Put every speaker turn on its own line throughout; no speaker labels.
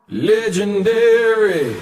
Legendary.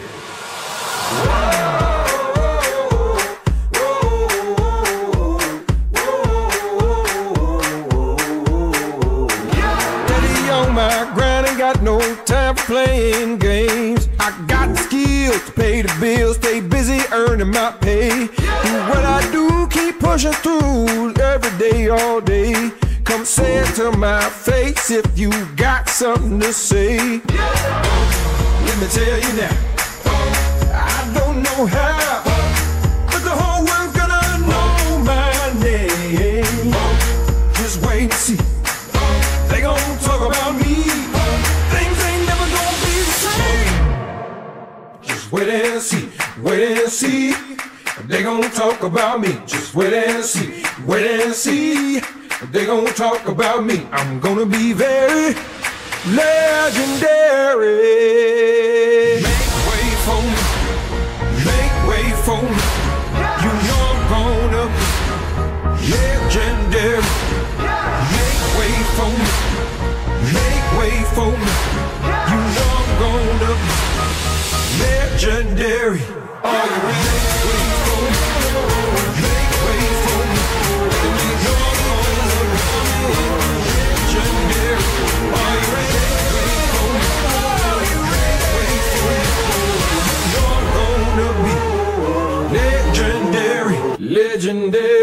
Steady on my grind, ain't got no time for playing games. I got the skills to pay the bills, stay busy earning my pay. Do what I do, keep pushing through every day, all day. Come say it to my face if you got something to say. Let me tell you now, I don't know how, but the whole world's gonna know my name. Just wait and see, they gon' talk about me. Things ain't never gonna be the same. Just wait and see, wait and see. They gon' talk about me. Just wait and see, wait and see. They gon' talk about me. I'm gonna be very legendary. Make way for me, make way for me. You know I'm gonna be legendary. Make way for me, make way for me. You know I'm gonna be legendary. Are you ready? Wait for me, make way for me. You know I'm gonna be legendary. Are you ready? Wait for me, make way for me. You know I'm gonna be legendary, legendary.